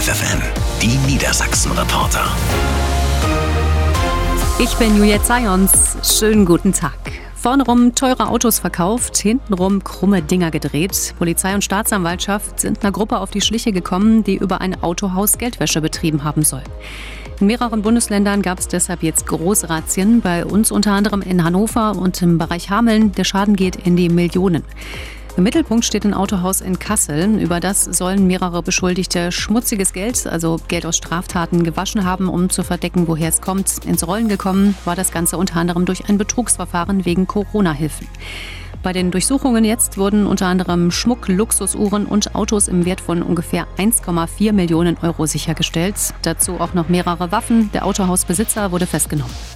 Live FM, die Niedersachsen-Reporter. Ich bin Juliette Zions. Schönen guten Tag. Vorne rum teure Autos verkauft, hintenrum krumme Dinger gedreht. Polizei und Staatsanwaltschaft sind einer Gruppe auf die Schliche gekommen, die über ein Autohaus Geldwäsche betrieben haben soll. In mehreren Bundesländern gab es deshalb jetzt Großrazzien, bei uns unter anderem in Hannover und im Bereich Hameln. Der Schaden geht in die Millionen. Im Mittelpunkt steht ein Autohaus in Kassel. Über das sollen mehrere Beschuldigte schmutziges Geld, also Geld aus Straftaten, gewaschen haben, um zu verdecken, woher es kommt. Ins Rollen gekommen war das Ganze unter anderem durch ein Betrugsverfahren wegen Corona-Hilfen. Bei den Durchsuchungen jetzt wurden unter anderem Schmuck, Luxusuhren und Autos im Wert von ungefähr 1,4 Millionen Euro sichergestellt. Dazu auch noch mehrere Waffen. Der Autohausbesitzer wurde festgenommen.